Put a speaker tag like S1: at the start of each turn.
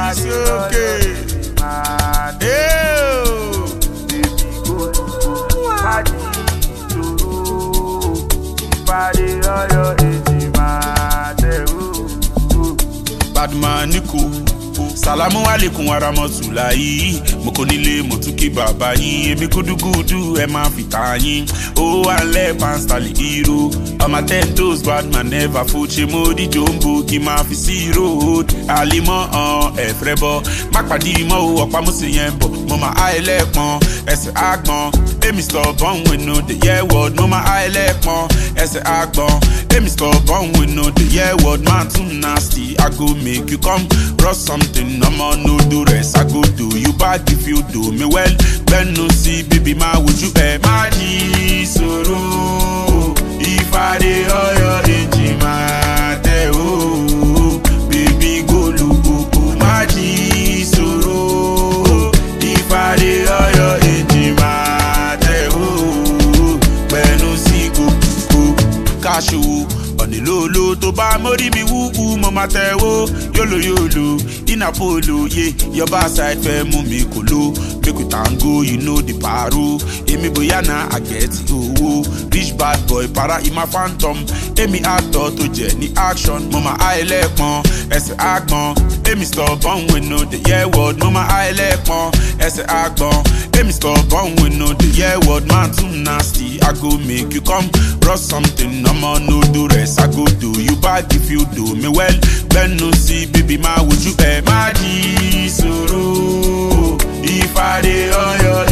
S1: sókè. Badman Nico. Salamu alaikum warahmatullahi. Mo kò nílé mo tún kí bàbá yín. Èmi gúdúgúdú ẹ máa fi ta yín. Ó wà lẹ́ pánstálì hero. On my 10 toes Badman never fold. Ṣé mo di jombo kí máa fi sí road. Àlímọ́ ẹ̀frẹ́ bọ́. Má pàdé mọ́ o ọ̀pá mo sì yẹn bọ̀. Mo máa á ẹlẹ́pọ̀n ẹsẹ̀ àgbọ̀n. Èmi stubborn with no the year word. Mo máa á ẹlẹ́pọ̀n ẹsẹ̀ àgbọ̀n. Èmi stubborn with no the year word. Man too nasty. I go make you come rust something. I'm on no do rest. I go do you bad if you do me well. Then no see baby ma would you my soro. If I dey your engine ma te oh baby go look my soro. If I dey your engine ma te oh when no see go cashew. Lolo to ba mori mi wu mo ma te wo yolo in Apollo yeah your bad side fe mu mi kolo make we tango you know the paro emi boyana I get owo rich bad boy para in my phantom emi actor to je ni action mama I lepon ese agbon emi stubborn we know the year word mama I lepon ese agbon emi stubborn we know the year word man too nasty I go make you come rust something I'm on no do rest I go do you bad if you do me well. Then no see baby ma would you my soro. If I dey on your